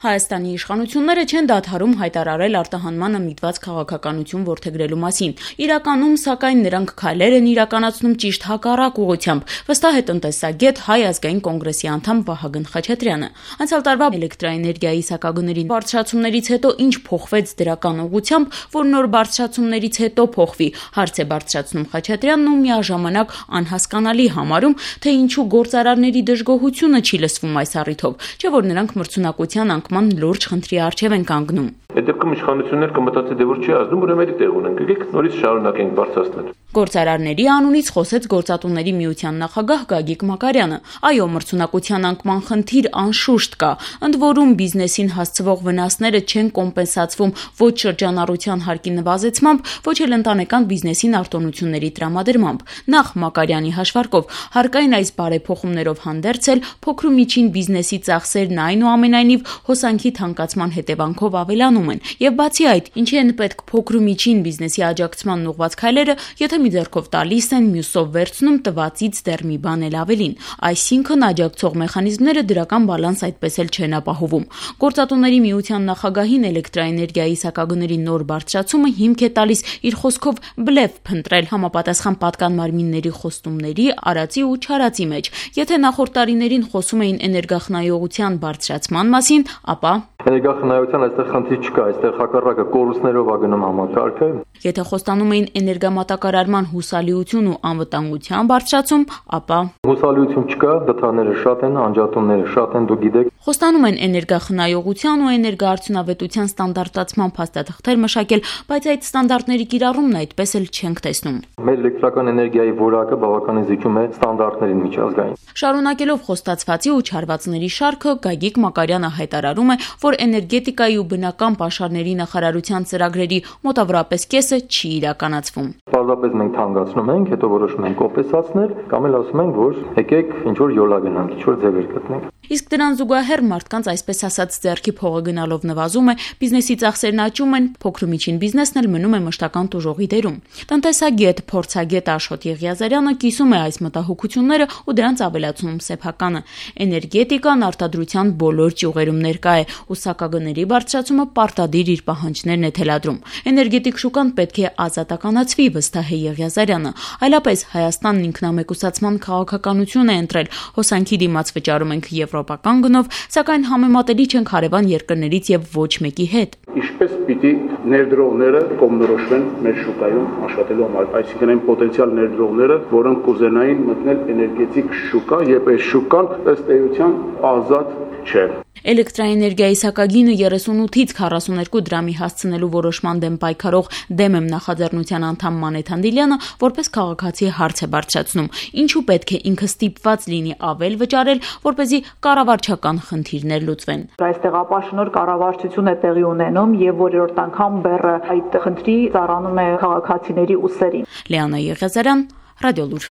Հայաստանի իշխանությունները չեն դադարում հայտարարել արտահանմանը միտված քաղաքականություն որդեգրելու մասին։ Իրականում, սակայն, նրանք քայլեր են իրականացնում ճիշտ հակառակ ուղղությամբ, վստահ է տնտեսագետ Հայ ազգային կոնգրեսի անդամ Վահագն Խաչատրյանը։ Անցյալ տարվա էլեկտրաէներգիայի սակագների բարձրացումներից հետո ինչ փոխվեց դրական ուղղությամբ, որ նոր բարձրացումներից հետո փոխվի, հարց է բարձրացնում Խաչատրյանն ու միաժամանակ անհասկանալի համարում, թե ինչու գործարարների դժգոհությունը չի լսվում այս առիթով, չէ՞ որ նրանք մրցունակության անկման լուրջ խնդրի առջև են կանգնում։ Այդ դեպքում իշխանություններ կմտածի դե որ չի ազդում, ուրեմն էլի տեղ ունենք, եկեք նորից շարունակենք բարձրացնել։ Գործարարների անունից խոսեց Գործատուների միության նախագահ Գագիկ Մակարյանը։ Այո, մրցունակության անկման խնդիր անշուշտ կա, ընդ որում բիզնեսին հասցվող վնասները չեն կոմպենսացվում ոչ շրջանառության հարկի նվազեցմամբ, ոչ էլ ընտանեկան բիզնեսին արտոնությունների տրամադրմամբ։ Նախ Մակարյանի հաշվարկով հարկային այս բարեփոխումներով հանդերձ էլ փոքր ու միջին բիզնեսի ծախսերն այնուամենայնիվ հոսանքի թանկացման հետևանքով ավելանում են։ Եվ բացի այդ, ինչի են պետք փոքր ու միջին բիզնեսի աջակցման ուղղված քայլերը, եթե մի ձեռքով տալիս են, մյուսով վերցնում, տվածից դեռ մի բան էլ ավելին։ Այսինքն աջակցող մեխանիզմները դրական բալանս այդպես էլ չեն ապահովում։ Գործատուների միության նախագահին էլեկտրաէներգիայի սակագների նոր բարձրացումը հիմք է տալիս իր խոսքով բլեֆ փնտրել համապատասխան պատկան մարմինների խոստումների, արածի ու չարածի մեջ։ Եթե նախորդ տարիներին խոսում էին էներգախնայողության բարձրացման մասին, ապա էներգախնայողության այստեղ խնդիր չկա, այստեղ հակառակը կորուստներով ա գնում համակարգը։ Եթե խոստանում էին էներգամատակարարման հուսալիություն ու անվտանգության բարձրացում, ապա հուսալիություն չկա, դդաները շատ են, անջատումները շատ են, դուք գիտեք։ Խոստանում են էներգախնայողության ու էներգաարդյունավետության ստանդարտացման փաստաթղթեր մշակել, բայց այդ ստանդարտների կիրառումն այդպես էլ չենք տեսնում։ Մեր էլեկտրական էներգիայի որակը բավականին զիջում է ստանդարտներին միջազգային։ Շարունակելով խոստացվածի ու չարվածների շարքը, Գագիկ Մակարյանը հայտարարում է, որ էներգետիկայի ու բնական պաշարների նախարարության ծրագրերի մոտավորապես կեսը չի իրականացվում։ Պարզապես մենք թանկացնում ենք, հետո որոշում ենք կոմպենսացնել, կամ էլ ասում ենք, որ եկեք ինչ որ յոլա գնանք, ինչ որ ձևեր գտնենք։ Իսկ դրան զուգահեռ մարդկանց այսպես ասած ձեռքի փողը գնալով նվազում է, բիզնեսի ծախսերն աճում են, փոքր ու միջին բիզնեսն էլ մնում է մշտական տուժողի դերում։ Տնտեսագետ, փորձագետ Աշոտ Եղիազարյանը կիսում է այս մտահոգությունները ու դրանց ավելացնում սեփականը։ Էներգետիկան արտադրության բոլոր ճյուղերում ներկա է, ու սակագների բարձրացումը պարտադիր իր պահանջներն է թելադրում։ Էներգետիկ շուկան պետք է ազատականացվի, վստահ է Եղիազարյանը։ Այլապես Հայաստանն ինքնամեկուսացման քաղաքականություն է ընտրել, հոսանքի դիմաց վճարում ենք եվրոպական գնով, սակայն համեմատելի չենք հարևան երկրներից եւ ոչ մեկի հետ։ Ինչպես պիտի ներդրողները կողմնորոշվեն մեր շուկայում աշխատելու համար, այսինքն այն պոտենցիալ ներդրողները, որոնք կուզենային մտնել էներգետիկ շուկա, եւ այս շուկան ըստ էության ազատ չէ։ Էլեկտրաէներգիայի սակագինը 38-ից 42 դրամի հասցնելու որոշման դեմ պայքարող Դեմ եմ նախաձեռնության անդամ Մանեթ Անդիլյանը որպես քաղաքացի հարց է բարձրացնում. ինչու պետք է ինքը ստիպված լինի ավել վճարել, որպեսզի կառավարչական խնդիրներ լուծվեն։ Այստեղ ապաշնոր կառավարչություն է տեղի ունենում եւ որերորդ անգամ բեռը այդ խնդրի ծառանում է քաղաքացիների ուսերին։ Լիանա Եղիազարյան, Ռադիոլուր։